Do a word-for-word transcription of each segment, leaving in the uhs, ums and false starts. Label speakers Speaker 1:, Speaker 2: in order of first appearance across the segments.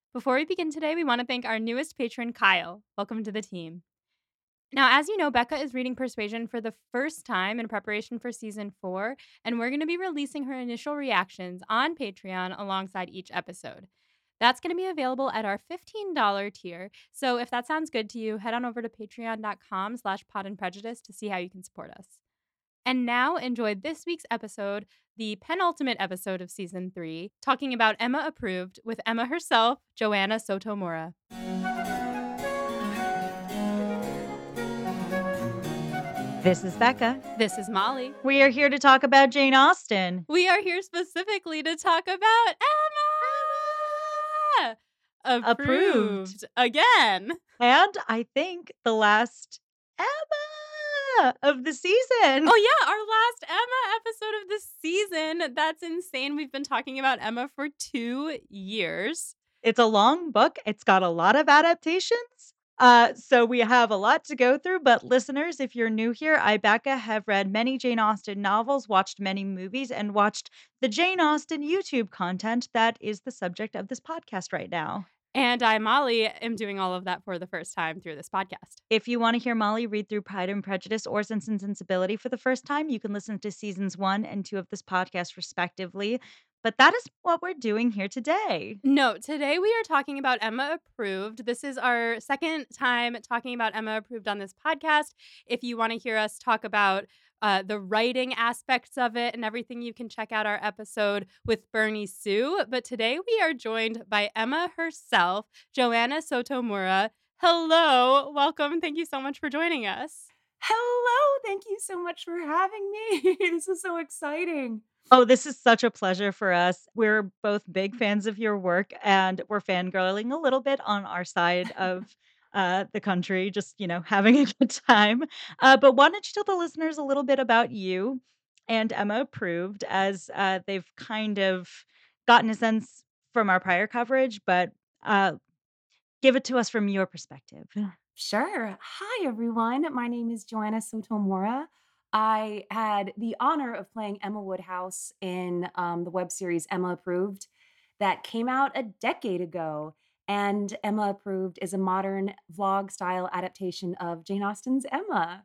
Speaker 1: Before we begin today, we want to thank our newest patron, Kyle. Welcome to the team. Now, as you know, Becca is reading Persuasion for the first time in preparation for season four, and we're going to be releasing her initial reactions on Patreon alongside each episode. That's going to be available at our fifteen dollars tier. So if that sounds good to you, head on over to patreon.com slash pod and prejudice to see how you can support us. And now enjoy this week's episode, the penultimate episode of season three, talking about Emma Approved with Emma herself, Joanna Sotomura.
Speaker 2: This is Becca.
Speaker 1: This is Molly.
Speaker 2: We are here to talk about Jane Austen.
Speaker 1: We are here specifically to talk about Emma! Approved. Approved. Again.
Speaker 2: And I think the last Emma of the season.
Speaker 1: Oh, yeah, our last Emma episode of the season. That's insane. We've been talking about Emma for two years.
Speaker 2: It's a long book. It's got a lot of adaptations. Uh, so we have a lot to go through, but listeners, if you're new here, I, Becca, have read many Jane Austen novels, watched many movies, and watched the Jane Austen YouTube content that is the subject of this podcast right now.
Speaker 1: And I, Molly, am doing all of that for the first time through this podcast.
Speaker 2: If you want to hear Molly read through Pride and Prejudice or Sense and Sensibility for the first time, you can listen to seasons one and two of this podcast respectively. But that is what we're doing here today.
Speaker 1: No, today we are talking about Emma Approved. This is our second time talking about Emma Approved on this podcast. If you want to hear us talk about uh, the writing aspects of it and everything, you can check out our episode with Bernie Sue. But today we are joined by Emma herself, Joanna Sotomura. Hello, welcome. Thank you so much for joining us.
Speaker 3: Hello, thank you so much for having me. This is so exciting.
Speaker 2: Oh, this is such a pleasure for us. We're both big fans of your work, and we're fangirling a little bit on our side of uh, the country, just, you know, having a good time. Uh, but why don't you tell the listeners a little bit about you and Emma Approved, as uh, they've kind of gotten a sense from our prior coverage, but uh, give it to us from your perspective.
Speaker 3: Sure. Hi, everyone. My name is Joanna Sotomura. I had the honor of playing Emma Woodhouse in um, the web series Emma Approved that came out a decade ago. And Emma Approved is a modern vlog style adaptation of Jane Austen's Emma.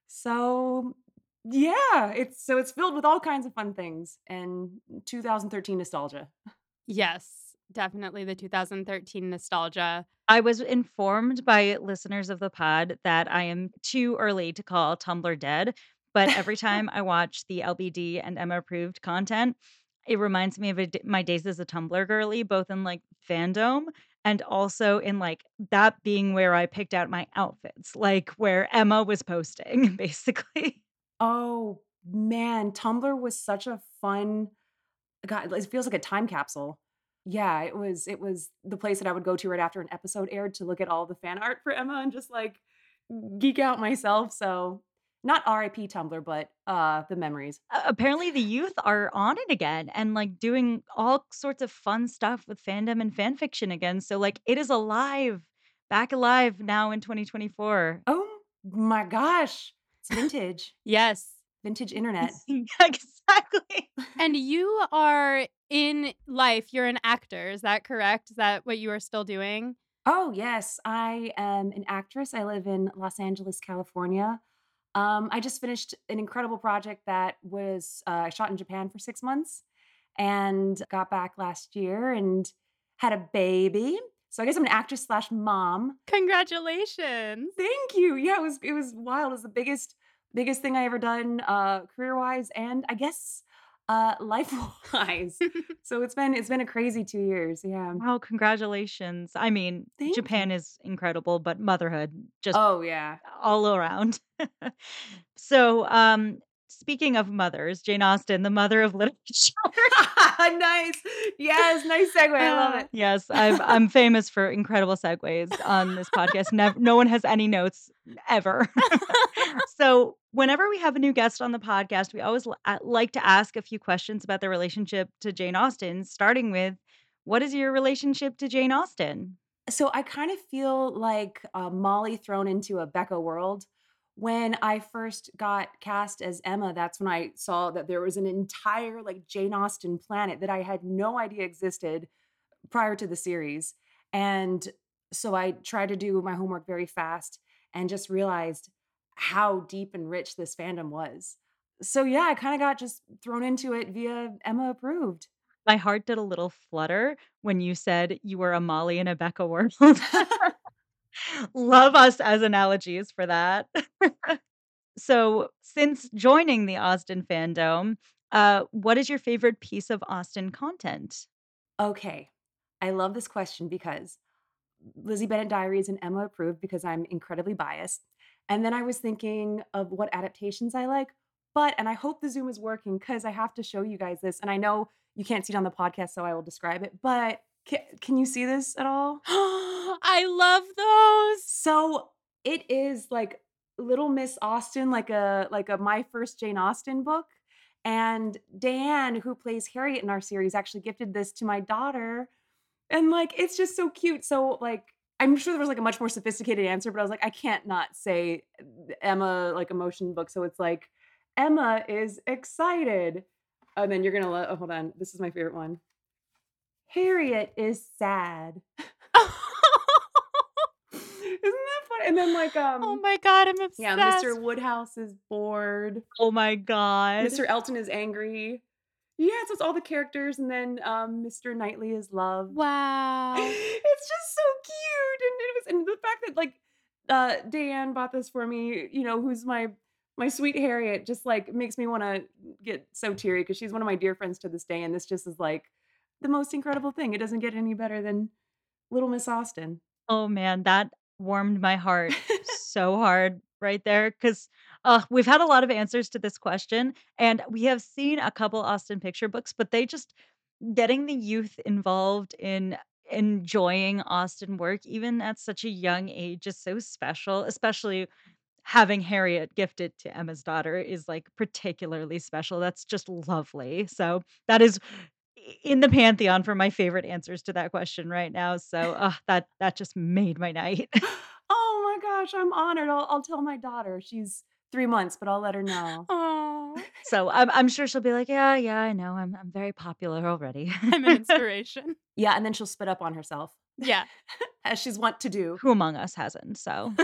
Speaker 3: So yeah, it's so it's filled with all kinds of fun things and two thousand thirteen nostalgia.
Speaker 1: Yes, definitely the two thousand thirteen nostalgia.
Speaker 2: I was informed by listeners of the pod that I am too early to call Tumblr dead, but every time I watch the L B D and Emma Approved content, it reminds me of a d my days as a Tumblr girly, both in, like, fandom and also in, like, that being where I picked out my outfits, like, where Emma was posting, basically.
Speaker 3: Oh, man, Tumblr was such a fun God, it feels like a time capsule. Yeah, it was it was the place that I would go to right after an episode aired to look at all the fan art for Emma and just, like, geek out myself, so not R I P Tumblr, but, uh, the memories.
Speaker 2: A apparently, the youth are on it again and, like, doing all sorts of fun stuff with fandom and fan fiction again, so, like, it is alive, back alive now in twenty twenty-four.
Speaker 3: Oh my gosh. It's vintage.
Speaker 1: Yes.
Speaker 3: Vintage internet.
Speaker 2: Exactly.
Speaker 1: And you are in life, you're an actor, is that correct? Is that what you are still doing?
Speaker 3: Oh, yes. I am an actress. I live in Los Angeles, California. Um, I just finished an incredible project that was uh, shot in Japan for six months and got back last year and had a baby. So I guess I'm an actress slash mom.
Speaker 1: Congratulations.
Speaker 3: Thank you. Yeah, it was it was wild. It was the biggest biggest thing I ever done uh, career wise and I guess uh, life wise. So it's been it's been a crazy two years. Yeah.
Speaker 2: Wow, congratulations. I mean,
Speaker 3: Thank
Speaker 2: Japan
Speaker 3: you.
Speaker 2: is incredible, but motherhood just
Speaker 3: Oh yeah.
Speaker 2: all around. So, um, speaking of mothers, Jane Austen, the mother of literature.
Speaker 3: Nice. Yes, nice segue. I love it.
Speaker 2: Yes, I'm I'm famous for incredible segues on this podcast. Nev no one has any notes ever. So, whenever we have a new guest on the podcast, we always l uh, like to ask a few questions about their relationship to Jane Austen, starting with, what is your relationship to Jane Austen?
Speaker 3: So I kind of feel like uh, Molly thrown into a Becca world. When I first got cast as Emma, that's when I saw that there was an entire like Jane Austen planet that I had no idea existed prior to the series. And so I tried to do my homework very fast and just realized how deep and rich this fandom was. So yeah, I kind of got just thrown into it via Emma Approved.
Speaker 2: My heart did a little flutter when you said you were a Molly in a Becca world. Love us as analogies for that. So, since joining the Austen fandom, uh, what is your favorite piece of Austen content?
Speaker 3: Okay. I love this question because Lizzie Bennet Diaries and Emma Approved because I'm incredibly biased. And then I was thinking of what adaptations I like. But, and I hope the Zoom is working because I have to show you guys this. And I know you can't see it on the podcast, so I will describe it. But can, can you see this at all?
Speaker 1: I love those.
Speaker 3: So it is like Little Miss Austen, like a like a My First Jane Austen book. And Dan, who plays Harriet in our series, actually gifted this to my daughter. And like it's just so cute. So like I'm sure there was like a much more sophisticated answer, but I was like, I can't not say Emma like emotion book. So it's like Emma is excited. And then you're gonna let oh, hold on. This is my favorite one. Harriet is sad. Isn't that funny? And then like
Speaker 1: Oh
Speaker 3: um
Speaker 1: my god, I'm
Speaker 3: yeah,
Speaker 1: obsessed.
Speaker 3: mister Woodhouse is bored.
Speaker 2: Oh my god.
Speaker 3: mister Elton is angry. Yeah, so it's all the characters, and then um mister Knightley is love.
Speaker 1: Wow.
Speaker 3: It's just so cute. And it was and the fact that like uh Diane bought this for me, you know, who's my my sweet Harriet, just like makes me want to get so teary because she's one of my dear friends to this day, and this just is like the most incredible thing. It doesn't get any better than Little Miss Austen.
Speaker 2: Oh man, that warmed my heart so hard right there 'cause, uh, we've had a lot of answers to this question, and we have seen a couple Austen picture books, but they just getting the youth involved in enjoying Austen work, even at such a young age, is so special, especially having Harriet gifted to Emma's daughter is, like, particularly special. That's just lovely. So, that is I in the pantheon for my favorite answers to that question right now. So, ugh, that that just made my night.
Speaker 3: Oh my gosh, I'm honored. I'll I'll tell my daughter. She's three months, but I'll let her know.
Speaker 1: Oh,
Speaker 2: So, I'm I'm sure she'll be like, "Yeah, yeah, I know. I'm I'm very popular already."
Speaker 1: I'm an inspiration.
Speaker 3: Yeah, and then she'll spit up on herself,
Speaker 1: Yeah.
Speaker 3: as she's wont to do.
Speaker 2: Who among us hasn't? So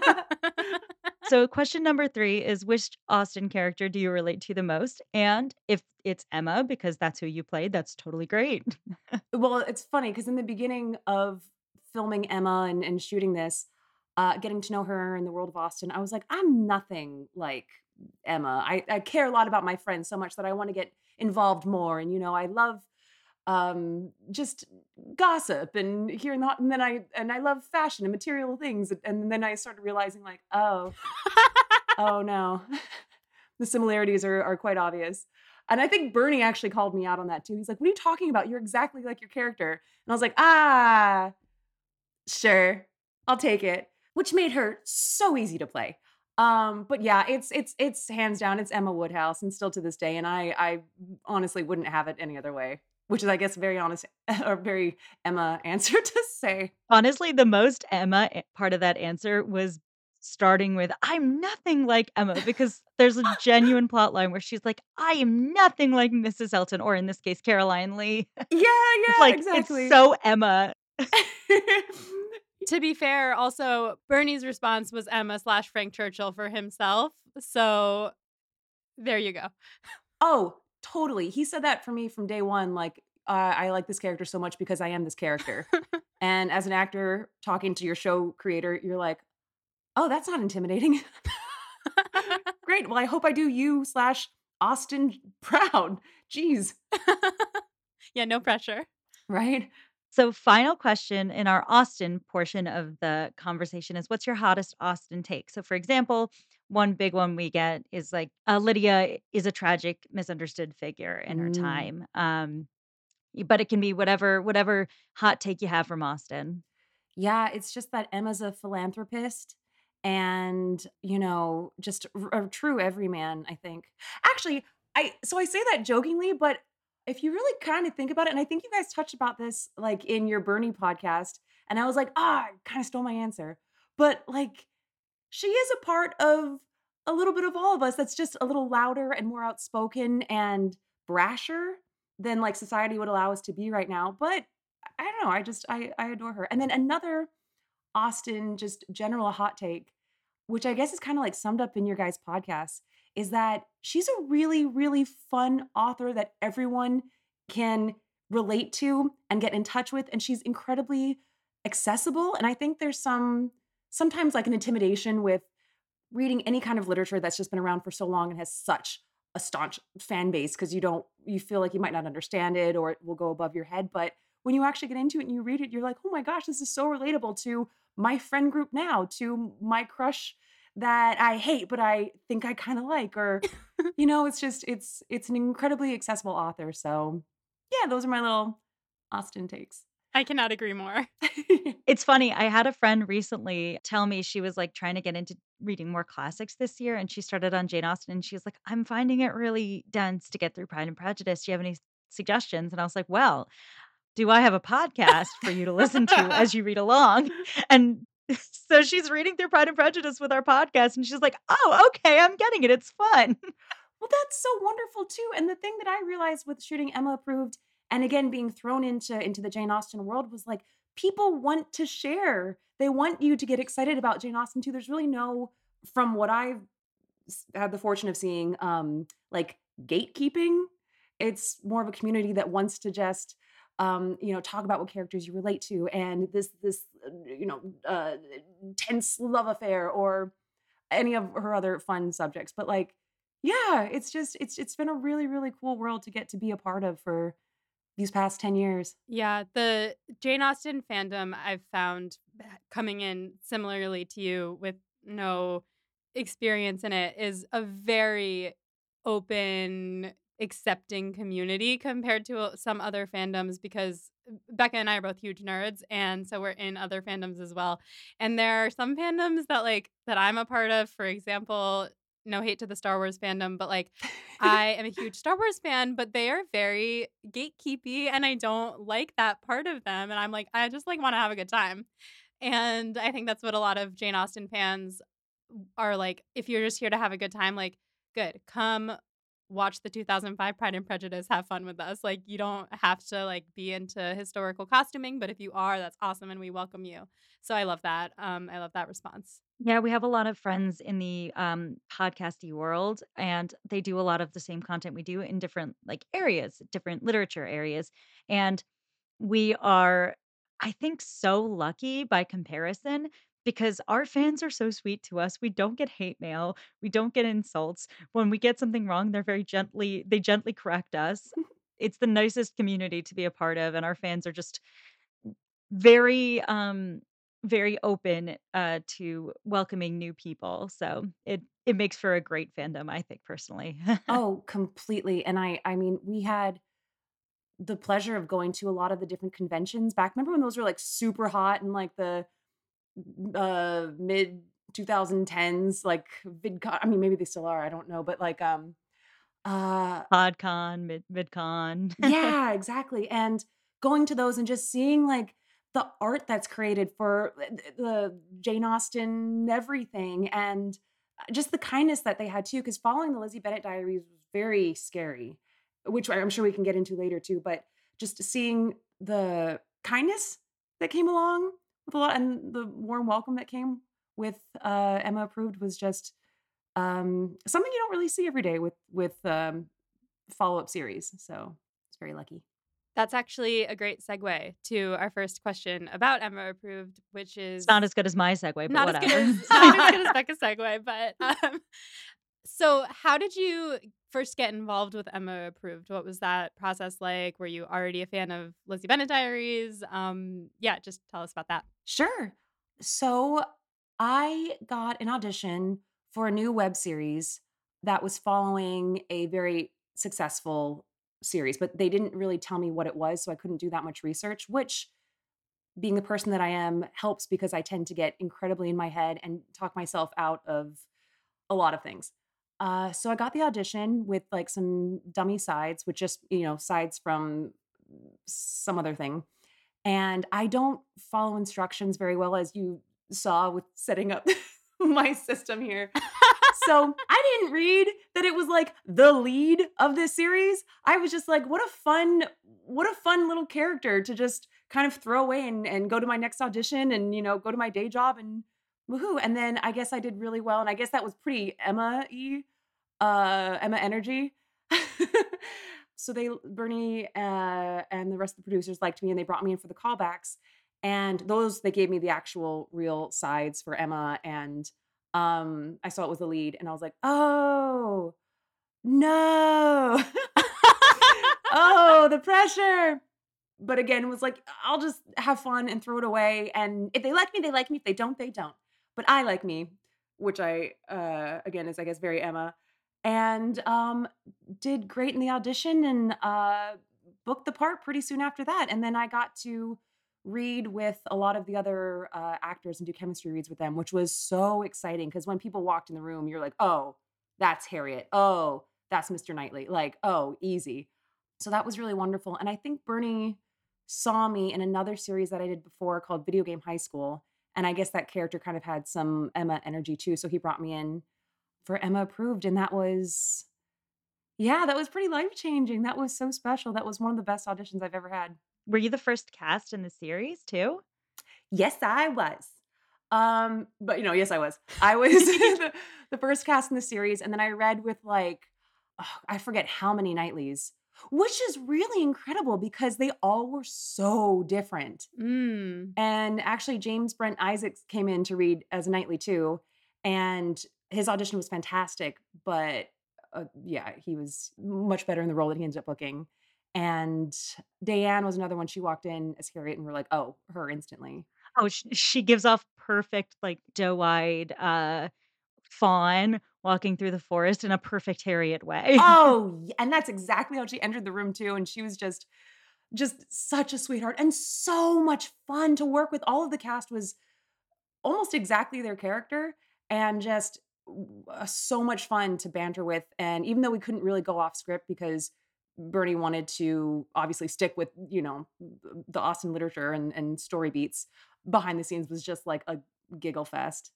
Speaker 2: so question number three is which Austen character do you relate to the most? And if it's Emma, because that's who you played, that's totally great.
Speaker 3: Well, it's funny because in the beginning of filming Emma and, and shooting this, uh, getting to know her in the world of Austen, I was like, I'm nothing like Emma. I, I care a lot about my friends so much that I want to get involved more. And, you know, I love um just gossip and hearing the hot, and then I and I love fashion and material things. And then I started realizing like, oh, oh no. The similarities are are quite obvious. And I think Bernie actually called me out on that too. He's like, "What are you talking about? You're exactly like your character." And I was like, "Ah, sure. I'll take it." Which made her so easy to play. Um, but yeah, it's it's it's hands down, it's Emma Woodhouse, and still to this day, and I I honestly wouldn't have it any other way. Which is, I guess, very honest or very Emma answer to say.
Speaker 2: Honestly, the most Emma a part of that answer was starting with, "I'm nothing like Emma," because there's a genuine plot line where she's like, "I am nothing like Missus Elton," or in this case, Caroline Lee.
Speaker 3: Yeah,
Speaker 2: It's
Speaker 3: yeah,
Speaker 2: like, it's
Speaker 3: exactly.
Speaker 2: so Emma.
Speaker 1: To be fair, also Bernie's response was Emma slash Frank Churchill for himself. So there you go.
Speaker 3: Oh, totally. He said that for me from day one. Like, uh, I like this character so much because I am this character. And as an actor talking to your show creator, you're like, oh, that's not intimidating. Great. Well, I hope I do you slash Austin proud. Jeez.
Speaker 1: Yeah, no pressure.
Speaker 3: Right?
Speaker 2: So, final question in our Austen portion of the conversation is what's your hottest Austen take? So, for example, one big one we get is like uh, Lydia is a tragic, misunderstood figure in her
Speaker 3: Mm.
Speaker 2: time. Um, y- but it can be whatever whatever hot take you have from Austen.
Speaker 3: Yeah, it's just that Emma's a philanthropist and, you know, just r- a true everyman, I think. Actually, I so I say that jokingly, but if you really kind of think about it, and I think you guys touched about this like in your Bernie podcast, and I was like, ah, kind of stole my answer. But like she is a part of a little bit of all of us that's just a little louder and more outspoken and brasher than like society would allow us to be right now. But I don't know. I just I I adore her. And then another Austen, just general hot take, which I guess is kind of like summed up in your guys' podcast, is that she's a really, really fun author that everyone can relate to and get in touch with. And she's incredibly accessible. And I think there's some sometimes like an intimidation with reading any kind of literature that's just been around for so long and has such a staunch fan base because you don't you feel like you might not understand it or it will go above your head. But when you actually get into it and you read it, you're like, oh my gosh, this is so relatable to my friend group now, to my crush that I hate, but I think I kind of like, or you know, it's just it's it's an incredibly accessible author. So yeah, those are my little Austen takes.
Speaker 1: I cannot agree more.
Speaker 2: It's funny, I had a friend recently tell me she was, like, trying to get into reading more classics this year, and she started on Jane Austen, and she was like, "I'm finding it really dense to get through Pride and Prejudice. Do you have any s suggestions?" And I was like, "Well, do I have a podcast for you to listen to as you read along?" And so she's reading through Pride and Prejudice with our podcast, and she's like, "Oh, okay, I'm getting it. It's fun."
Speaker 3: Well, that's so wonderful too. And the thing that I realized with shooting Emma Approved and again being thrown into into the Jane Austen world was like people want to share. They want you to get excited about Jane Austen too. There's really no from what I've s- had the fortune of seeing um like gatekeeping. It's more of a community that wants to just um you know talk about what characters you relate to and this this uh, you know uh tense love affair or any of her other fun subjects. But like, yeah, it's just it's it's been a really, really cool world to get to be a part of for these past ten years.
Speaker 1: Yeah, the Jane Austen fandom I've found b- coming in similarly to you with no experience in it is a very open, accepting community compared to uh, some other fandoms because Becca and I are both huge nerds and so we're in other fandoms as well. And there are some fandoms that like that I'm a part of, for example, no hate to the Star Wars fandom, but like I am a huge Star Wars fan, but they are very gatekeepy and I don't like that part of them. And I'm like, I just like want to have a good time. And I think that's what a lot of Jane Austen fans are like. If you're just here to have a good time, like, good, come watch the two thousand five Pride and Prejudice, have fun with us. Like, you don't have to like be into historical costuming, but if you are, that's awesome and we welcome you. So I love that. Um, I love that response.
Speaker 2: Yeah, we have a lot of friends in the, um, podcasty world, and they do a lot of the same content we do in different, like, areas, different literature areas, and we are, I think, so lucky by comparison because our fans are so sweet to us. We don't get hate mail, we don't get insults. When we get something wrong, they're very gently they gently correct us. It's the nicest community to be a part of, and our fans are just very, um, very open, uh, to welcoming new people, so it it makes for a great fandom, I think, personally.
Speaker 3: Oh, completely. And I I mean, we had the pleasure of going to a lot of the different conventions back. Remember when those were like super hot in like the uh mid twenty tens, like VidCon. I mean, maybe they still are, I don't know, but like um uh
Speaker 2: PodCon, Mid MidCon.
Speaker 3: yeah, exactly, and going to those and just seeing, like, the art that's created for th the Jane Austen everything, and, uh, just the kindness that they had too. Because following the Lizzie Bennet Diaries was very scary, which I'm sure we can get into later too, but just seeing the kindness that came along with a lot and the warm welcome that came with, uh, Emma Approved was just, um, something you don't really see every day with with, um, follow-up series, so it's very lucky.
Speaker 1: That's actually a great segue to our first question about Emma Approved, which
Speaker 2: It's
Speaker 1: is
Speaker 2: not as good as my segue, but
Speaker 1: not as good
Speaker 2: whatever.
Speaker 1: as not as good as Becca's segue, but um, so how did you first get involved with Emma Approved? What was that process like? Were you already a fan of Lizzie Bennet Diaries? Um, yeah, just tell us about that.
Speaker 3: Sure. So, I got an audition for a new web series that was following a very successful series, but they didn't really tell me what it was, so I couldn't do that much research, which being the person that I am helps because I tend to get incredibly in my head and talk myself out of a lot of things. Uh, so I got the audition with like some dummy sides, which just, you know, sides from some other thing. And I don't follow instructions very well, as you saw with setting up my system here. So I didn't read that it was like the lead of this series. I was just like, what a fun, what a fun little character to just kind of throw away and, and go to my next audition and, you know, go to my day job and woohoo. And then I guess I did really well. And I guess that was pretty Emma-y, uh, Emma energy. So they, Bernie uh, and the rest of the producers liked me and they brought me in for the callbacks. And those, they gave me the actual real sides for Emma. And um, I saw it was the lead and I was like, oh, no. Oh, the pressure. But again, it was like, I'll just have fun and throw it away. And if they like me, they like me. If they don't, they don't. But I like me, which I, uh, again, is I guess very Emma. And um, did great in the audition and uh, booked the part pretty soon after that. And then I got to read with a lot of the other uh, actors and do chemistry reads with them, which was so exciting. Because when people walked in the room, you're like, oh, that's Harriet. Oh, that's Mister Knightley. Like, oh, easy. So that was really wonderful. And I think Bernie saw me in another series that I did before called Video Game High School. And I guess that character kind of had some Emma energy too. So he brought me in for Emma Approved. And that was, yeah, that was pretty life changing. That was so special. That was one of the best auditions I've ever had.
Speaker 2: Were you the first cast in the series too?
Speaker 3: Yes, I was. Um, but you know, yes, I was. I was the, the first cast in the series. And then I read with like, oh, I forget how many Knightleys, which is really incredible because they all were so different.
Speaker 1: Mm.
Speaker 3: And actually, James Brent Isaacs came in to read as a Knightley too, and his audition was fantastic. But uh, yeah, he was much better in the role that he ended up booking. And Diane was another one. She walked in as Harriet, and we're like, oh, her instantly.
Speaker 2: Oh, sh she gives off perfect, like, doe-eyed, uh, fawn walking through the forest in a perfect Harriet way.
Speaker 3: Oh, y- and that's exactly how she entered the room too. And she was just, just such a sweetheart and so much fun to work with. All of the cast was almost exactly their character and just w- uh, so much fun to banter with. And even though we couldn't really go off script because Bernie wanted to obviously stick with, you know, the Austen literature and, and story beats, behind the scenes was just like a giggle fest.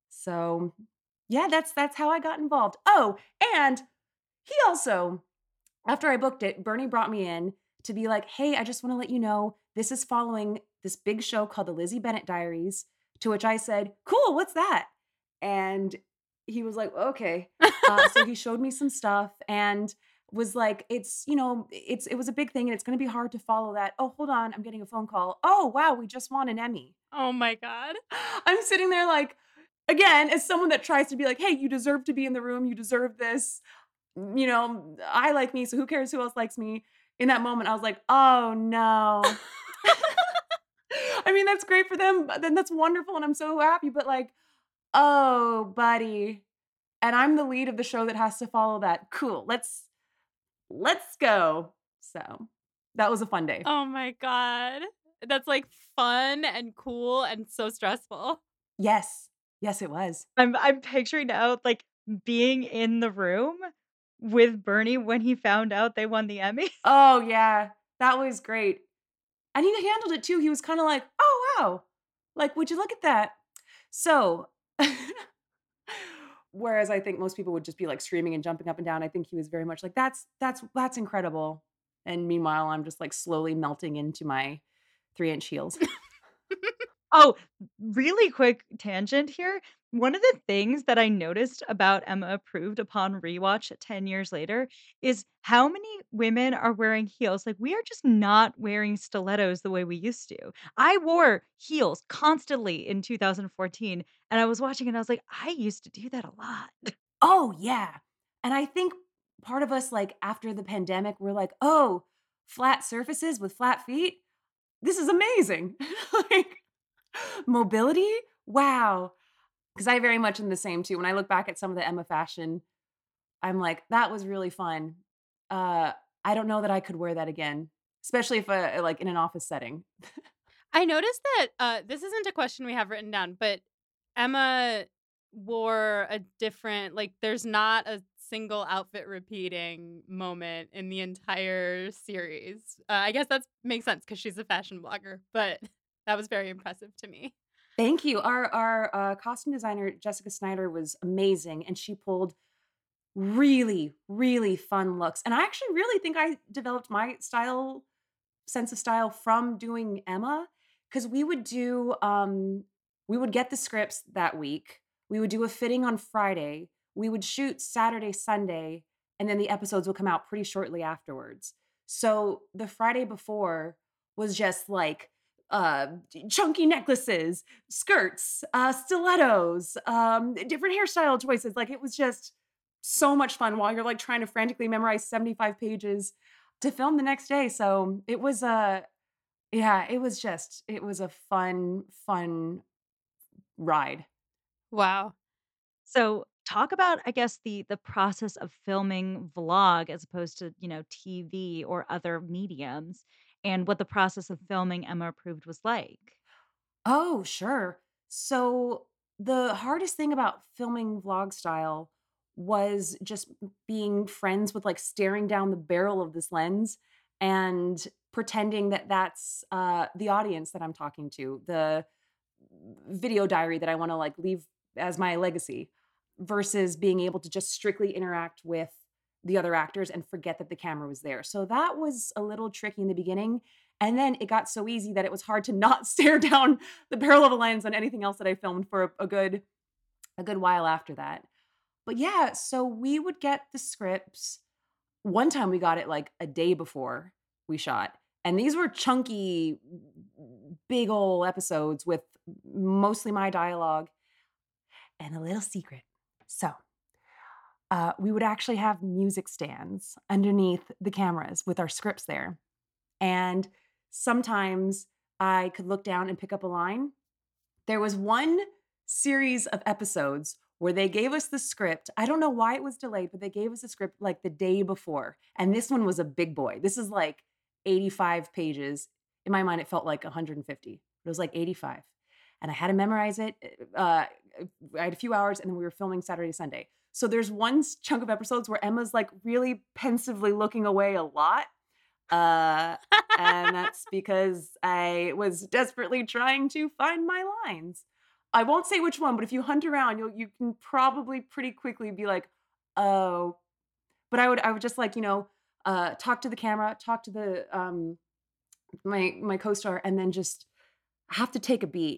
Speaker 3: So yeah, that's that's how I got involved. Oh, and he also, after I booked it, Bernie brought me in to be like, hey, I just want to let you know this is following this big show called the Lizzie Bennett Diaries. To which I said, cool, what's that? And he was like, okay. Uh, so he showed me some stuff and was like, it's, you know, it's it was a big thing and it's going to be hard to follow that. Oh, hold on, I'm getting a phone call. Oh, wow, we just won an Emmy.
Speaker 1: Oh my God.
Speaker 3: I'm sitting there like, again, as someone that tries to be like, hey, you deserve to be in the room, you deserve this. You know, I like me, so who cares who else likes me? In that moment, I was like, oh no. I mean, that's great for them. But then that's wonderful, and I'm so happy. But like, oh, buddy, and I'm the lead of the show that has to follow that. Cool. Let's let's go. So that was a fun day.
Speaker 1: Oh my God. That's like fun and cool and so stressful.
Speaker 3: Yes, yes, it was.
Speaker 2: I'm I'm picturing now, like, being in the room with Bernie when he found out they won the Emmy.
Speaker 3: Oh yeah, that was great. And he handled it too. He was kind of like, oh wow, like, would you look at that? So whereas I think most people would just be like screaming and jumping up and down, I think he was very much like, that's that's that's incredible. And meanwhile, I'm just like slowly melting into my three inch heels.
Speaker 2: Oh, really quick tangent here. One of the things that I noticed about Emma Approved upon rewatch ten years later is how many women are wearing heels. Like, we are just not wearing stilettos the way we used to. I wore heels constantly in two thousand fourteen, and I was watching and I was like, I used to do that a lot.
Speaker 3: Oh yeah. And I think part of us, like after the pandemic, we're like, oh, flat surfaces with flat feet. This is amazing. Like mobility. Wow. Because I very much am the same too. When I look back at some of the Emma fashion, I'm like, that was really fun. Uh, I don't know that I could wear that again, especially if uh, like in an office setting.
Speaker 1: I noticed that uh, this isn't a question we have written down, but Emma wore a different, like, there's not a single outfit repeating moment in the entire series. Uh, I guess that makes sense because she's a fashion blogger, but that was very impressive to me.
Speaker 3: Thank you. Our our uh, costume designer Jessica Snyder was amazing, and she pulled really, really fun looks. And I actually really think I developed my style sense of style from doing Emma because we would do um we would get the scripts that week. We would do a fitting on Friday. We would shoot Saturday, Sunday, and then the episodes would come out pretty shortly afterwards. So the Friday before was just like uh chunky necklaces, skirts, uh stilettos, um different hairstyle choices. Like it was just so much fun while you're like trying to frantically memorize seventy-five pages to film the next day. So it was a yeah, it was just it was a fun, fun ride.
Speaker 1: Wow.
Speaker 2: So talk about, I guess, the the process of filming vlog as opposed to, you know, T V or other mediums, and what the process of filming Emma Approved was like.
Speaker 3: Oh, sure. So the hardest thing about filming vlog style was just being friends with like staring down the barrel of this lens and pretending that that's uh, the audience that I'm talking to, the video diary that I want to like leave as my legacy versus being able to just strictly interact with the other actors and forget that the camera was there. So that was a little tricky in the beginning. And then it got so easy that it was hard to not stare down the barrel of a lens on anything else that I filmed for a, a good a good while after that. But yeah, so we would get the scripts. One time we got it like a day before we shot. And these were chunky, big ol' episodes with mostly my dialogue and a little secret. So uh, we would actually have music stands underneath the cameras with our scripts there. And sometimes I could look down and pick up a line. There was one series of episodes where they gave us the script. I don't know why it was delayed, but they gave us a script like the day before. And this one was a big boy. This is like eighty-five pages. In my mind, it felt like one hundred fifty. It was like eighty-five. And I had to memorize it. Uh, I had a few hours and then we were filming Saturday, Sunday. So there's one chunk of episodes where Emma's like really pensively looking away a lot. Uh, and that's because I was desperately trying to find my lines. I won't say which one, but if you hunt around, you'll you can probably pretty quickly be like, oh. But I would I would just like, you know, uh talk to the camera, talk to the um my my co-star, and then just have to take a beat.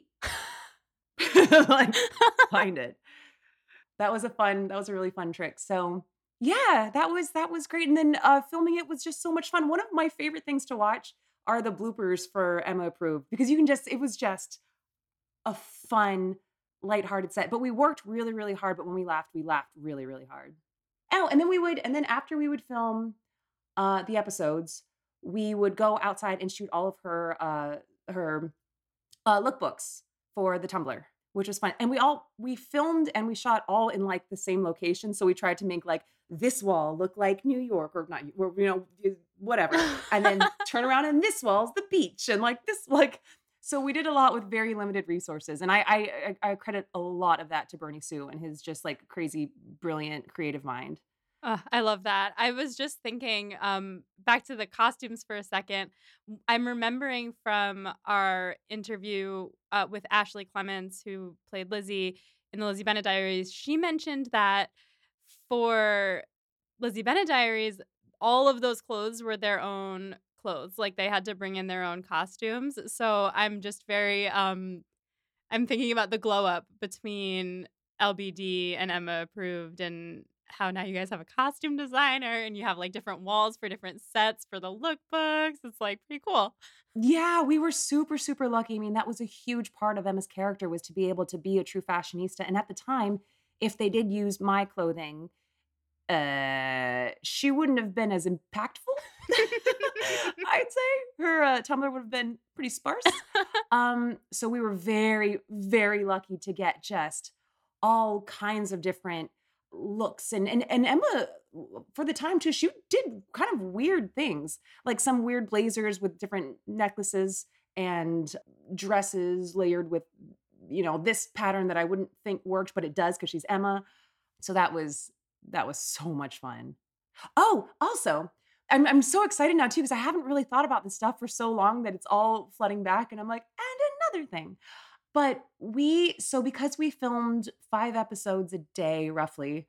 Speaker 3: Like find it. That was a fun that was a really fun trick. So yeah, that was that was great. And then uh filming it was just so much fun. One of my favorite things to watch are the bloopers for Emma Approved because you can just it was just a fun, lighthearted set. But we worked really, really hard. But when we laughed, we laughed really, really hard. Oh, and then we would, and then after we would film uh, the episodes, we would go outside and shoot all of her uh, her uh, lookbooks for the Tumblr, which was fun. And we all we filmed and we shot all in like the same location. So we tried to make like this wall look like New York or not, or, you know, whatever, and then turn around and this wall's the beach and like this like. So we did a lot with very limited resources, and I I, I I credit a lot of that to Bernie Sue and his just like crazy, brilliant, creative mind.
Speaker 1: Uh, I love that. I was just thinking, um, back to the costumes for a second. w- I'm remembering from our interview uh, with Ashley Clements, who played Lizzie in the Lizzie Bennet Diaries. She mentioned that for Lizzie Bennet Diaries, all of those clothes were their own clothes. Like they had to bring in their own costumes. So I'm just very um I'm thinking about the glow up between L B D and Emma Approved and how now you guys have a costume designer and you have like different walls for different sets for the lookbooks. It's like pretty cool.
Speaker 3: Yeah, we were super, super lucky. I mean, that was a huge part of Emma's character was to be able to be a true fashionista. And at the time, if they did use my clothing, uh, she wouldn't have been as impactful. I'd say her uh, Tumblr would have been pretty sparse. Um, so we were very, very lucky to get just all kinds of different looks and and and Emma for the time too, she did kind of weird things, like some weird blazers with different necklaces and dresses layered with, you know, this pattern that I wouldn't think worked, but it does because she's Emma. So that was that was so much fun. Oh, also, I'm I'm so excited now too because I haven't really thought about this stuff for so long that it's all flooding back, and I'm like, and another thing. But we so because we filmed five episodes a day roughly,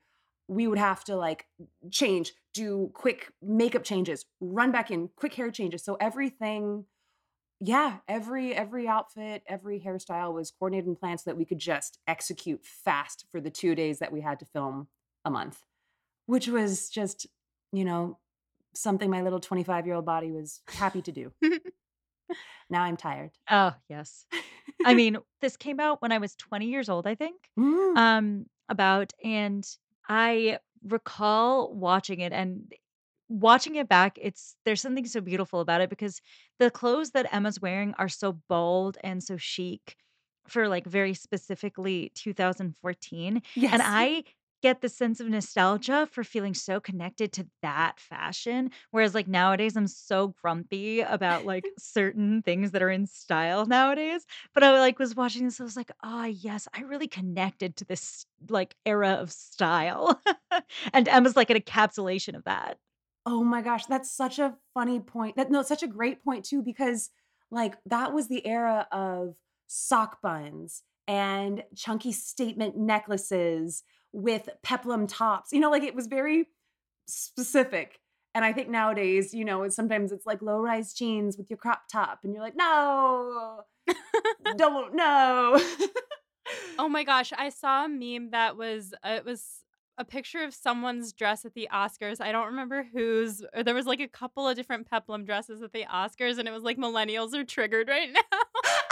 Speaker 3: we would have to like change, do quick makeup changes, run back in, quick hair changes. So everything, yeah, every every outfit, every hairstyle was coordinated and planned so that we could just execute fast for the two days that we had to film a month, which was just, you know, something my little twenty-five-year-old body was happy to do. Now I'm tired.
Speaker 2: Oh, yes. I mean, this came out when I was twenty years old, I think,
Speaker 3: Mm.
Speaker 2: um, about, and I recall watching it and watching it back, it's there's something so beautiful about it because the clothes that Emma's wearing are so bold and so chic for like very specifically two thousand fourteen. And
Speaker 3: Yes.
Speaker 2: I get the sense of nostalgia for feeling so connected to that fashion. Whereas like nowadays I'm so grumpy about like certain things that are in style nowadays. But I like was watching this, I was like, oh yes, I really connected to this like era of style. And Emma's like an encapsulation of that.
Speaker 3: Oh my gosh, that's such a funny point. That no, such a great point too, because like that was the era of sock buns and chunky statement necklaces with peplum tops. You know, like it was very specific. And I think nowadays, you know, it's sometimes it's like low-rise jeans with your crop top, and you're like, no, don't no.
Speaker 1: Oh my gosh, I saw a meme that was uh, it was a picture of someone's dress at the Oscars. I don't remember whose. Or there was like a couple of different peplum dresses at the Oscars, and it was like millennials are triggered right now.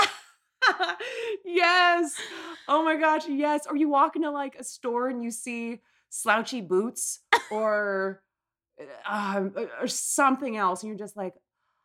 Speaker 3: Yes. Oh my gosh, yes. Or you walk into like a store and you see slouchy boots or uh, um, or something else, and you're just like,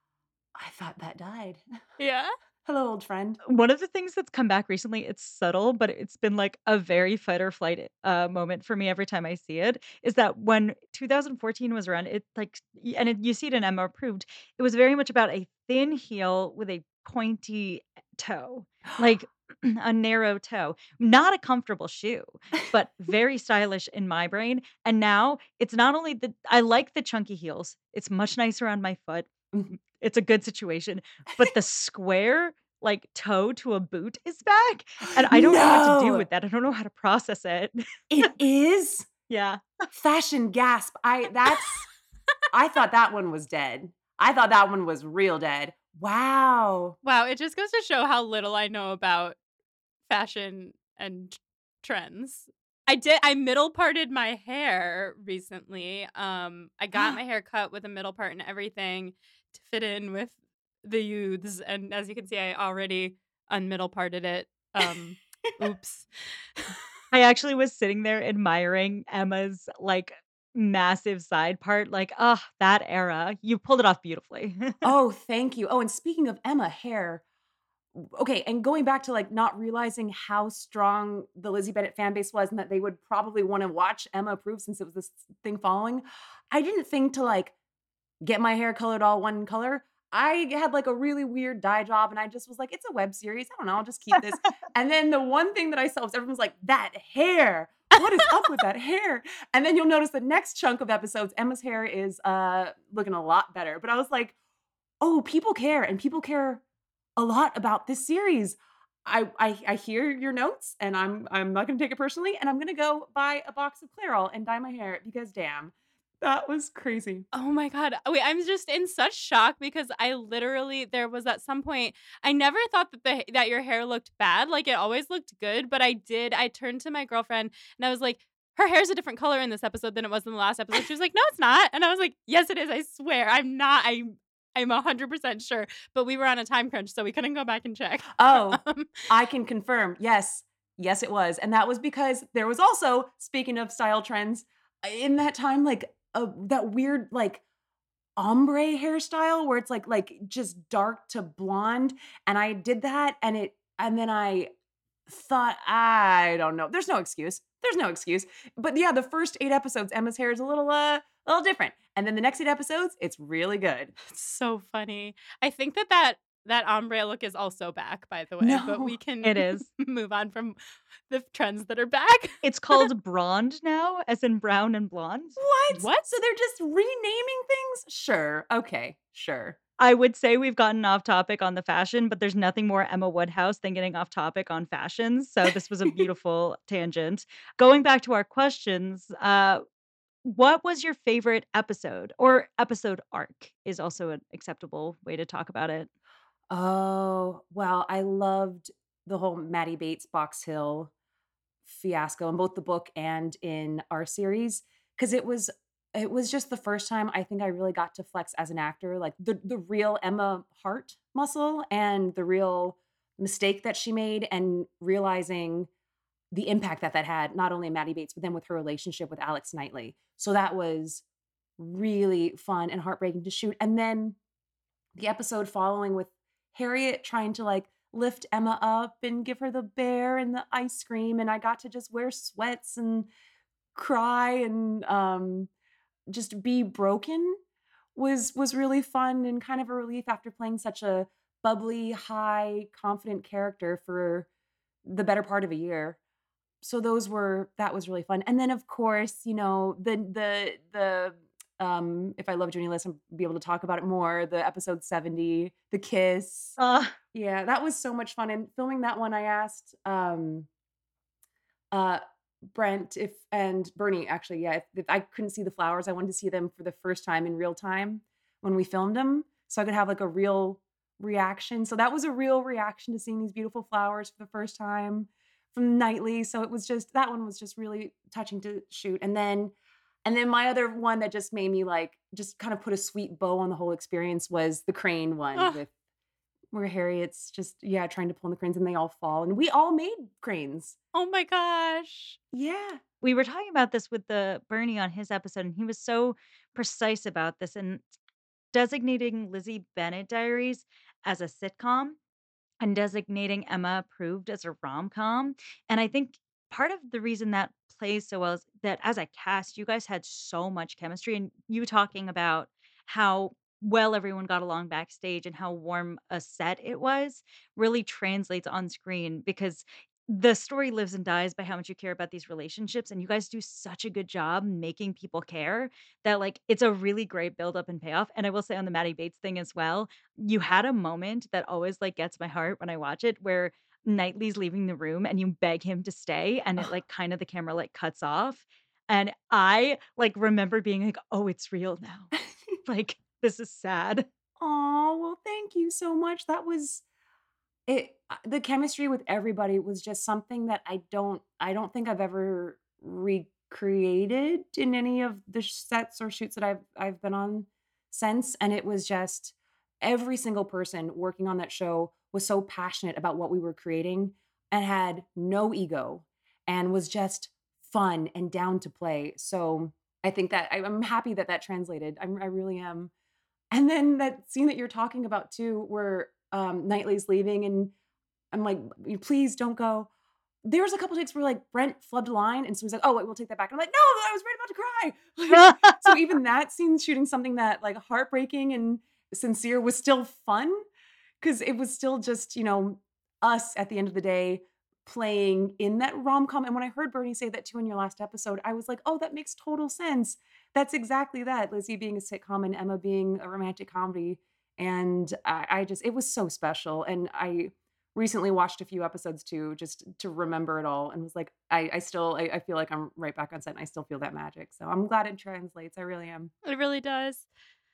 Speaker 3: I thought that died.
Speaker 1: Yeah.
Speaker 3: Hello, old friend.
Speaker 2: One of the things that's come back recently, it's subtle, but it's been like a very fight or flight uh, moment for me every time I see it, is that when two thousand fourteen was around, it like, y- and it, you see it in Emma Approved, it was very much about a thin heel with a pointy toe, like a narrow toe, not a comfortable shoe, but very stylish in my brain. And now it's not only the, I like the chunky heels, it's much nicer on my foot.
Speaker 3: Mhm.
Speaker 2: It's a good situation, but the square like, toe to a boot is back, and I don't know what to do
Speaker 3: No,
Speaker 2: with that. I don't know how to process it.
Speaker 3: it is
Speaker 2: Yeah.
Speaker 3: fashion gasp. I that's I thought that one was dead. I thought that one was real dead. Wow.
Speaker 1: Wow, it just goes to show how little I know about fashion and t- trends. I did I middle parted my hair recently. Um I got my hair cut with a middle part and everything to fit in with the youths, and as you can see I already unmiddle parted it. Um oops.
Speaker 2: I actually was sitting there admiring Emma's, like, massive side part, like, "Ah, that era. You pulled it off beautifully."
Speaker 3: Oh, thank you. Oh, and speaking of Emma hair, okay, and going back to, like, not realizing how strong the Lizzie Bennet fan base was and that they would probably wanna watch Emma Approve since it was this thing following, I didn't think to, like, get my hair colored all one color. I had, like, a really weird dye job, and I just was like, "It's a web series. I don't know, I'll just keep this." And then the one thing that I saw was everyone was like, "That hair. What is up with that hair?" And then you'll notice the next chunk of episodes, Emma's hair is, uh, looking a lot better, but I was like, "Oh, people care, and people care a lot about this series." I I I hear your notes, and I'm I'm not gonna take it personally, and I'm gonna go buy a box of Clairol and dye my hair because damn, that was crazy.
Speaker 1: Oh my god. Wait, I'm just in such shock because I literally there was at some point I never thought that the that your hair looked bad. Like it always looked good, but I did. I turned to my girlfriend and I was like, "Her hair's a different color in this episode than it was in the last episode." She was like, "No, it's not." And I was like, "Yes, it is. I swear. I'm not. I'm I'm one hundred percent sure." But we were on a time crunch, so we couldn't go back and check.
Speaker 3: Oh,
Speaker 1: Um,
Speaker 3: I can confirm. Yes. Yes, it was. And that was because there was also, speaking of style trends, in that time, like uh, that weird, like ombre hairstyle where it's like like just dark to blonde. And I did that and it and then I thought, I don't know. There's no excuse. There's no excuse. But yeah, the first eight episodes, Emma's hair is a little uh a little different. And then the next eight episodes, it's really good.
Speaker 1: it's so funny. I think that that that ombre look is also back, by the way, but
Speaker 3: No.
Speaker 1: we can
Speaker 2: It is.
Speaker 1: move on from the trends that are back.
Speaker 2: It's called Blonde now, as in brown and blonde.
Speaker 3: What?
Speaker 1: What?
Speaker 3: So they're just renaming things? Sure. Okay. Sure.
Speaker 2: I would say we've gotten off topic on the fashion, but there's nothing more Emma Woodhouse than getting off topic on fashions, so this was a beautiful tangent. Going back to our questions, uh, what was your favorite episode? Or episode arc is also an acceptable way to talk about it.
Speaker 3: Oh, well, I loved the whole Maddie Bates Box Hill fiasco in both the book and in our series, 'cause it was it was just the first time I think I really got to flex as an actor, like, the the real Emma Hart muscle and the real mistake that she made, and realizing the impact that that had, not only in Maddie Bates, but then with her relationship with Alex Knightley. So that was really fun and heartbreaking to shoot, and then the episode following with Harriet trying to, like, lift Emma up and give her the bear and the ice cream, and I got to just wear sweats and cry and, um, just be broken was was really fun and kind of a relief after playing such a bubbly, high, confident character for the better part of a year. So those were that was really fun, and then, of course, you know, the the the, um, If I Loved You Any Less, I'd be able to talk about it more, the episode seventy, the kiss.
Speaker 2: Ugh.
Speaker 3: Yeah, that was so much fun, and filming that one, I asked, um uh, Brent if and Bernie, actually, yeah, if if I couldn't see the flowers, I wanted to see them for the first time in real time when we filmed them, so I could have, like, a real reaction. So that was a real reaction to seeing these beautiful flowers for the first time from Knightley, so it was just that one was just really touching to shoot, and then and then my other one that just made me, like, just kind of put a sweet bow on the whole experience was the crane one
Speaker 1: Ugh.
Speaker 3: with where Harriet's just, yeah, trying to pull on the cranes and they all fall, and we all made cranes.
Speaker 1: Oh my gosh.
Speaker 3: Yeah.
Speaker 2: We were talking about this with the Bernie on his episode, and he was so precise about this and designating Lizzie Bennet Diaries as a sitcom and designating Emma Approved as a rom-com, and I think part of the reason that plays so well is that as a cast, you guys had so much chemistry, and you talking about how well everyone got along backstage and how warm a set it was really translates on screen because the story lives and dies by how much you care about these relationships, and you guys do such a good job making people care that, like, it's a really great buildup and payoff, and I will say on the Maddie Bates thing as well, you had a moment that always, like, gets my heart when I watch it where Knightley's leaving the room and you beg him to stay, and it,
Speaker 3: Ugh.
Speaker 2: like, kinda the camera, like, cuts off, and I, like, remember being like, "Oh, it's real now." Like, this is sad.
Speaker 3: Aw, well, thank you so much. That was it uh, the chemistry with everybody was just something that I don't I don't think I've ever recreated in any of the sh sets or shoots that I've I've been on since, and it was just every single person working on that show was so passionate about what we were creating and had no ego and was just fun and down to play. So, I think that I I'm happy that that translated. I'm I really am. And then that scene that you're talking about too, where, um, Knightley's leaving and I'm like, "Y please don't go." There was a couple takes where, like, Brent flubbed a line, and so he's like, "Oh, wait, we'll take that back." I'm like, "No, I was right about to cry." Like, so even that scene shooting something that, like, heartbreaking and sincere was still fun 'cause it was still just, you know, us at the end of the day playing in that rom-com, and when I heard Bernie say that too in your last episode, I was like, "Oh, that makes total sense." That's exactly that, Lizzie being a sitcom and Emma being a romantic comedy, and I I just it was so special, and I recently watched a few episodes too just to remember it all and was like, I I still I I feel like I'm right back on set and I still feel that magic, so I'm glad it translates, I really am.
Speaker 1: It really does.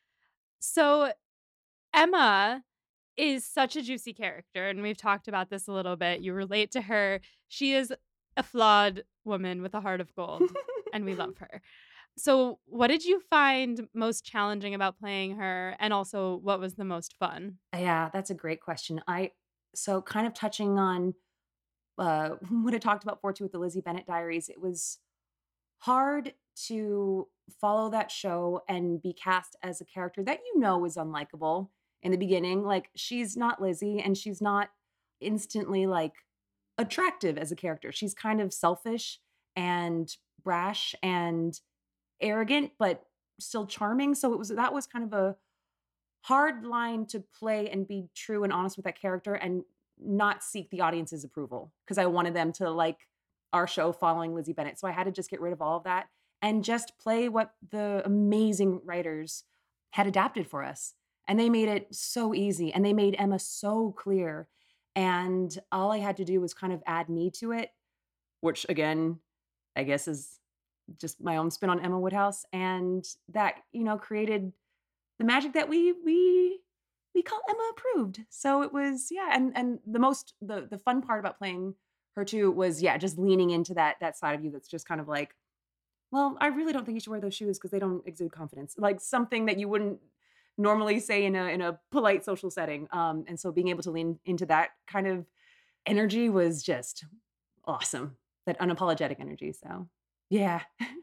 Speaker 1: So, Emma is such a juicy character, and we've talked about this a little bit. You relate to her. She is a flawed woman with a heart of gold, and we love her. So, what did you find most challenging about playing her, and also what was the most fun?
Speaker 3: Yeah, that's a great question. I so kind of touching on, uh, what I talked about before too with the Lizzie Bennet Diaries, it was hard to follow that show and be cast as a character that you know is unlikable in the beginning. Like, she's not Lizzie, and she's not instantly, like, attractive as a character. She's kind of selfish and brash and arrogant, but still charming, so it was that was kind of a hard line to play and be true and honest with that character and not seek the audience's approval, 'cause I wanted them to like our show following Lizzie Bennet, so I had to just get rid of all of that and just play what the amazing writers had adapted for us, And they made it so easy, and they made Emma so clear, and all I had to do was kind of add me to it, which again, I guess is just my own spin on Emma Woodhouse, and that, you know, created the magic that we we we call Emma approved. So it was yeah, and and the most the the fun part about playing her too was yeah, just leaning into that that side of you that's just kind of like, well, I really don't think you should wear those shoes because they don't exude confidence. Like something that you wouldn't normally say in a in a polite social setting. Um, and so being able to lean into that kind of energy was just awesome. That unapologetic energy. So yeah.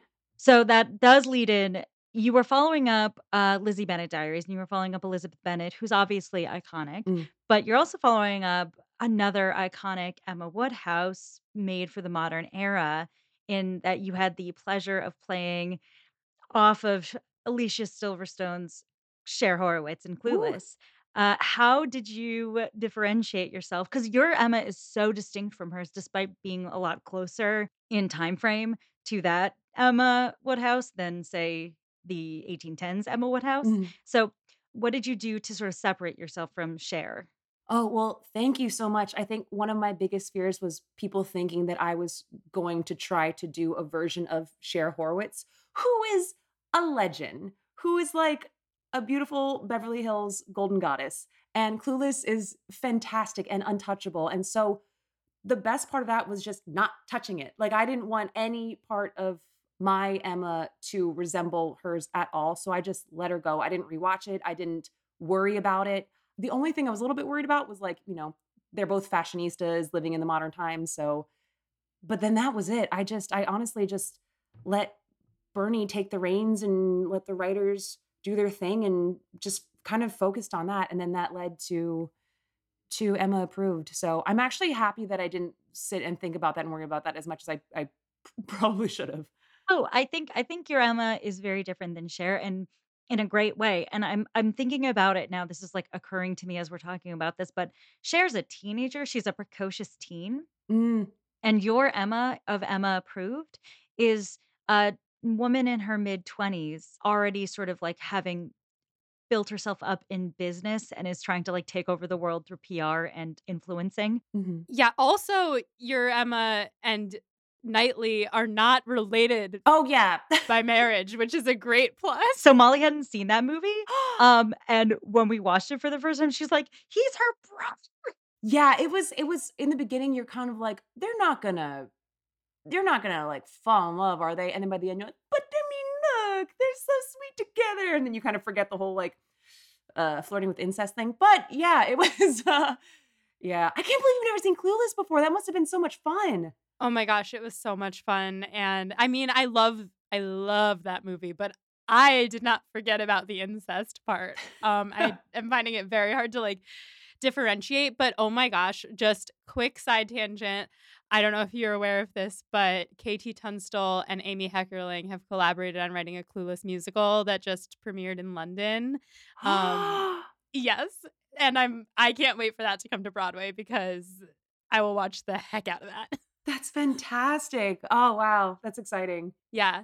Speaker 2: So that does lead in. You were following up uh, Lizzie Bennet Diaries, and you were following up Elizabeth Bennet, who's obviously iconic,
Speaker 3: Mm.
Speaker 2: but you're also following up another iconic Emma Woodhouse made for the modern era, in that you had the pleasure of playing off of Alicia Silverstone's Cher Horowitz in
Speaker 3: Ooh.
Speaker 2: Clueless. Uh, how did you differentiate yourself? Because your Emma is so distinct from hers, despite being a lot closer in time frame to that Emma Woodhouse than, say, the eighteen tens Emma Woodhouse.
Speaker 3: Mhm.
Speaker 2: So, what did you do to sort of separate yourself from Cher?
Speaker 3: Oh, well, thank you so much. I think one of my biggest fears was people thinking that I was going to try to do a version of Cher Horowitz, who is a legend, who is like a beautiful Beverly Hills golden goddess. And Clueless is fantastic and untouchable. And so the best part of that was just not touching it. Like I didn't want any part of my Emma to resemble hers at all. So I just let her go. I didn't rewatch it. I didn't worry about it. The only thing I was a little bit worried about was like, you know, they're both fashionistas living in the modern times. So, but then that was it. I just, I honestly just let Bernie take the reins and let the writers do their thing and just kind of focused on that. And then that led to to Emma approved. So I'm actually happy that I didn't sit and think about that and worry about that as much as I I probably should have.
Speaker 2: Oh, I think I think your Emma is very different than Cher, and in a great way. And I'm I'm thinking about it now. This is like occurring to me as we're talking about this, but Cher's a teenager. She's a precocious teen.
Speaker 3: Mm,
Speaker 2: And your Emma of Emma Approved is a woman in her mid-twenties already sort of, like, having built herself up in business and is trying to, like, take over the world through P R and influencing.
Speaker 3: mhm.
Speaker 1: Yeah, also, your Emma and Knightley are not related
Speaker 3: Oh, yeah.
Speaker 1: by marriage, which is a great plus.
Speaker 2: So Molly hadn't seen that movie, um, and when we watched it for the first time, she's like, "He's her brother."
Speaker 3: Yeah, it was it was in the beginning, you're kind of like, "They're not gonna they're not gonna, like, fall in love, are they?" And then by the end, you're like, "But, I mean, look, they're so sweet together." And then you kind of forget the whole, like, uh, flirting with incest thing. But, yeah, it was, uh yeah. I can't believe you've never seen Clueless before. That must have been so much fun.
Speaker 1: Oh my gosh, it was so much fun, and I mean, I love I love that movie, but I did not forget about the incest part. Um, I am finding it very hard to, like, differentiate, but oh my gosh, just quick side tangent. I don't know if you're aware of this, but K T Tunstall and Amy Heckerling have collaborated on writing a Clueless musical that just premiered in London. Um, yes, and I'm I can't wait for that to come to Broadway because I will watch the heck out of that.
Speaker 3: That's fantastic. Oh, wow. That's exciting.
Speaker 1: Yeah.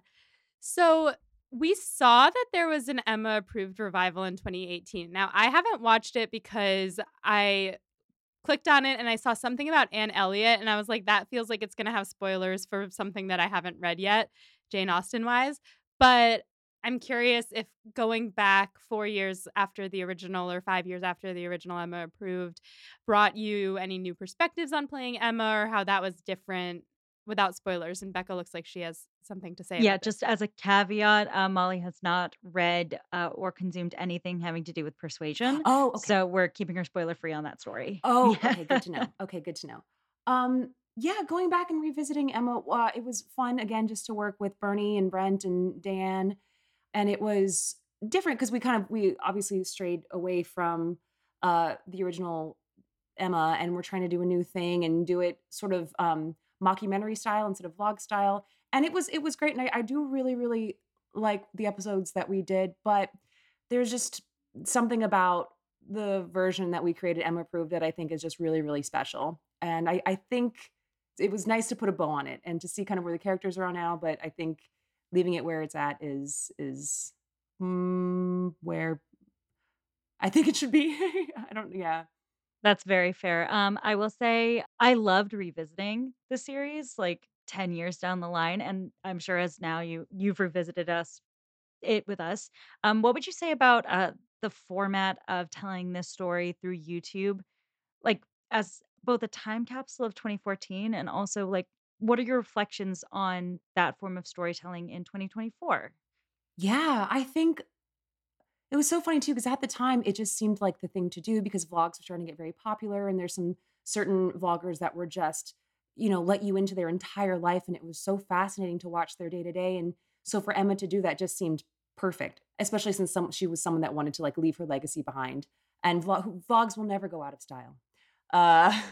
Speaker 1: So we saw that there was an Emma approved revival in twenty eighteen. Now, I haven't watched it because I clicked on it and I saw something about Anne Elliot, and I was like, that feels like it's going to have spoilers for something that I haven't read yet, Jane Austen wise. But I'm curious if going back four years after the original or five years after the original Emma approved brought you any new perspectives on playing Emma or how that was different without spoilers. And Becca looks like she has something to say
Speaker 2: Yeah,
Speaker 1: about this.
Speaker 2: just as a caveat, uh, Molly has not read, uh, or consumed anything having to do with Persuasion,
Speaker 3: Oh, okay.
Speaker 2: so we're keeping her spoiler free on that story.
Speaker 3: Oh,
Speaker 2: Yeah.
Speaker 3: okay, good to know. Okay, good to know. Um, yeah, going back and revisiting Emma, uh, it was fun again just to work with Bernie and Brent and Dan, and it was different because we kind of we obviously strayed away from uh the original Emma, and we're trying to do a new thing and do it sort of um mockumentary style instead of vlog style. And it was it was great. And I, I do really, really like the episodes that we did, but there's just something about the version that we created, Emma Approved, that I think is just really, really special. And I, I think it was nice to put a bow on it and to see kind of where the characters are now. But I think leaving it where it's at is is mm, where I think it should be. I don't yeah.
Speaker 2: That's very fair. Um, I will say I loved revisiting the series, like, ten years down the line, and I'm sure as now you you've revisited us it with us. Um, what would you say about, uh, the format of telling this story through YouTube? Like, as both a time capsule of twenty fourteen and also, like, what are your reflections on that form of storytelling in twenty twenty-four?
Speaker 3: Yeah, I think it was so funny too, because at the time, it just seemed like the thing to do because vlogs were starting to get very popular, and there's some certain vloggers that were just, you know, let you into their entire life, and it was so fascinating to watch their day to day, and so for Emma to do that just seemed perfect, especially since some she was someone that wanted to, like, leave her legacy behind, and vlog vlogs will never go out of style. Uh,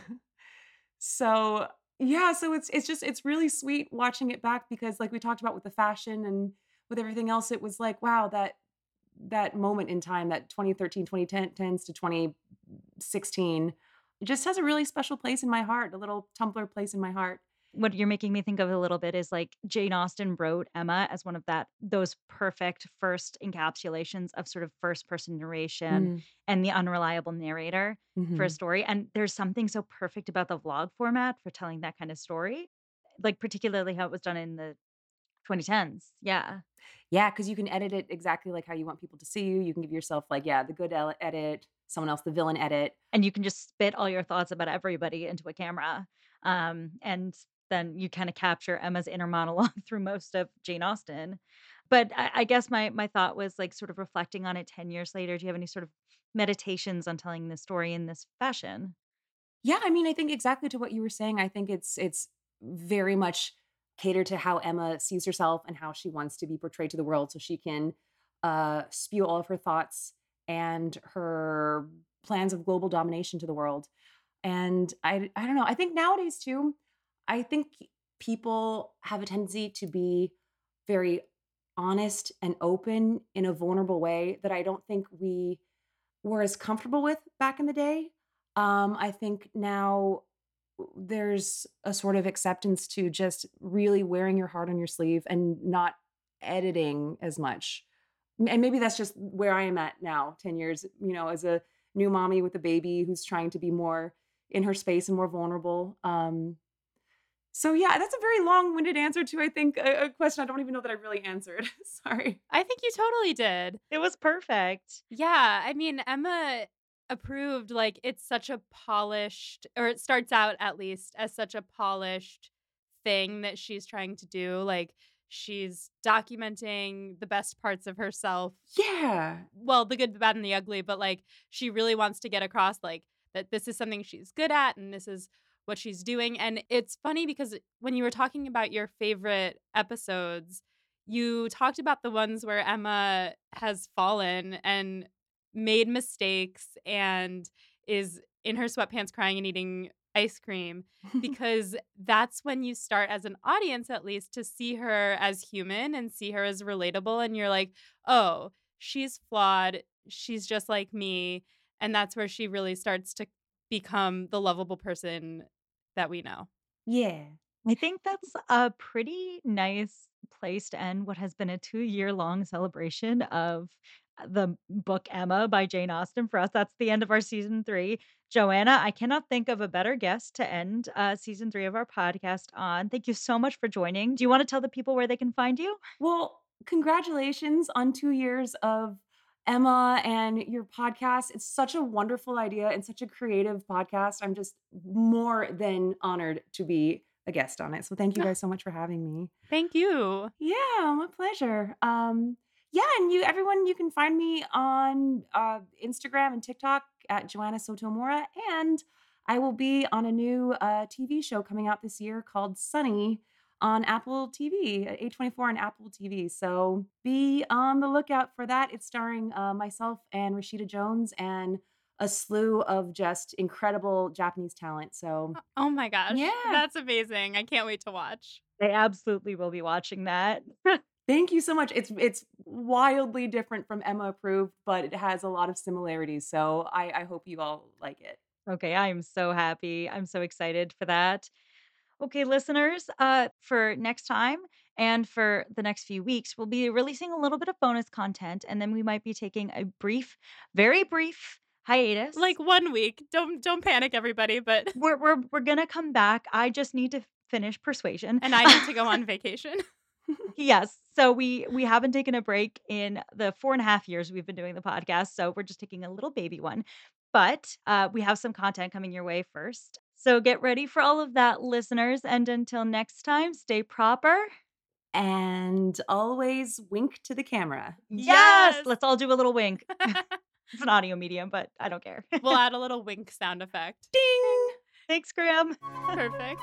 Speaker 3: so, yeah, so it's it's just it's really sweet watching it back because like we talked about with the fashion and with everything else, it was like, wow, that that moment in time, that twenty thirteen, twenty ten tens to twenty sixteen, it just has a really special place in my heart, a little Tumblr place in my heart.
Speaker 2: What you're making me think of a little bit is, like, Jane Austen wrote Emma as one of that those perfect first encapsulations of sort of first-person narration
Speaker 3: Mm,
Speaker 2: and the unreliable narrator for a
Speaker 3: mhm.
Speaker 2: story, and there's something so perfect about the vlog format for telling that kind of story, like, particularly how it was done in the twenty tens. Yeah,
Speaker 3: Yeah, because you can edit it exactly like how you want people to see you. You can give yourself like, yeah, the good el edit, someone else the villain edit.
Speaker 2: and you can just spit all your thoughts about everybody into a camera, um, and then you kinda capture Emma's inner monologue through most of Jane Austen. But I I guess my my thought was, like, sort of reflecting on it ten years later, do you have any sort of meditations on telling this story in this fashion?
Speaker 3: Yeah, I mean, I think exactly to what you were saying. I think it's it's very much catered to how Emma sees herself and how she wants to be portrayed to the world so she can uh, spew all of her thoughts and her plans of global domination to the world. And I I don't know, I think nowadays too, I think people have a tendency to be very honest and open in a vulnerable way that I don't think we were as comfortable with back in the day. Um, I think now there's a sort of acceptance to just really wearing your heart on your sleeve and not editing as much. M and maybe that's just where I am at now, ten years, you know, as a new mommy with a baby who's trying to be more in her space and more vulnerable. Um, so yeah, that's a very long-winded answer to, I think, a a question I don't even know that I really answered. Sorry.
Speaker 1: I think you totally did.
Speaker 2: It was perfect.
Speaker 1: Yeah, I mean, Emma approved, like, it's such a polished or it starts out at least as such a polished thing that she's trying to do, like, she's documenting the best parts of herself,
Speaker 3: Yeah.
Speaker 1: well, the good, the bad, and the ugly, but, like, she really wants to get across, like, that this is something she's good at and this is what she's doing, and it's funny because when you were talking about your favorite episodes, you talked about the ones where Emma has fallen and made mistakes and is in her sweatpants crying and eating ice cream because that's when you start as an audience at least to see her as human and see her as relatable and you're like, "Oh, she's flawed. She's just like me." And that's where she really starts to become the lovable person that we know.
Speaker 3: Yeah.
Speaker 2: I think that's a pretty nice place to end what has been a two-year-long celebration of uh, the book Emma by Jane Austen. For us, that's the end of our season three. Joanna, I cannot think of a better guest to end, uh, season three of our podcast on. Thank you so much for joining. Do you wanna tell the people where they can find you?
Speaker 3: Well, congratulations on two years of Emma and your podcast. It's such a wonderful idea and such a creative podcast. I'm just more than honored to be a guest on it. So thank you guys so much for having me.
Speaker 1: Thank you.
Speaker 3: Yeah, my pleasure. Um, yeah, and you everyone, you can find me on uh, Instagram and TikTok at Joanna Sotomora, and I will be on a new uh, T V show coming out this year called Sunny on Apple T V, at A twenty-four and Apple T V. So be on the lookout for that. It's starring uh, myself and Rashida Jones and a slew of just incredible Japanese talent. So
Speaker 1: O oh my gosh,
Speaker 3: yeah,
Speaker 1: that's amazing. I can't wait to watch.
Speaker 2: I absolutely will be watching that.
Speaker 3: thank you so much. It's it's wildly different from Emma Approved, but it has a lot of similarities, so I I hope you all like it.
Speaker 2: Okay, I am so happy. I'm so excited for that. Okay, listeners, uh, for next time, And for the next few weeks, we'll be releasing a little bit of bonus content, and then we might be taking a brief, very brief hiatus.
Speaker 1: Like one week. Don't don't panic, everybody, but
Speaker 2: We're we're we're gonna come back. I just need to finish Persuasion.
Speaker 1: and I need to go on vacation.
Speaker 2: Yes. So we we haven't taken a break in the four and a half years we've been doing the podcast, so we're just taking a little baby one. But, uh, we have some content coming your way first. So get ready for all of that, listeners, and until next time, stay proper.
Speaker 3: And always wink to the camera.
Speaker 2: Yes!
Speaker 1: Yes!
Speaker 2: Let's all do a little wink. It's an audio medium, but I don't care.
Speaker 1: We'll add a little wink sound effect.
Speaker 3: Ding!
Speaker 2: Thanks, Graham.
Speaker 1: Perfect.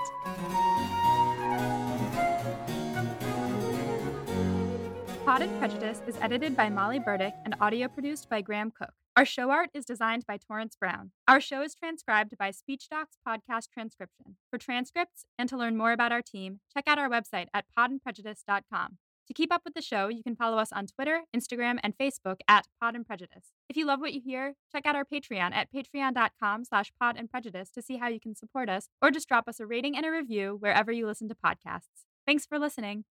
Speaker 1: Pod and Prejudice is edited by Molly Burdick and audio produced by Graham Cook. Our show art is designed by Torrance Brown. Our show is transcribed by SpeechDocs Podcast Transcription. For transcripts and to learn more about our team, check out our website at pod and prejudice dot com. To keep up with the show, you can follow us on Twitter, Instagram, and Facebook at Pod and Prejudice. If you love what you hear, check out our Patreon at patreon.com slash pod and prejudice to see how you can support us, or just drop us a rating and a review wherever you listen to podcasts. Thanks for listening.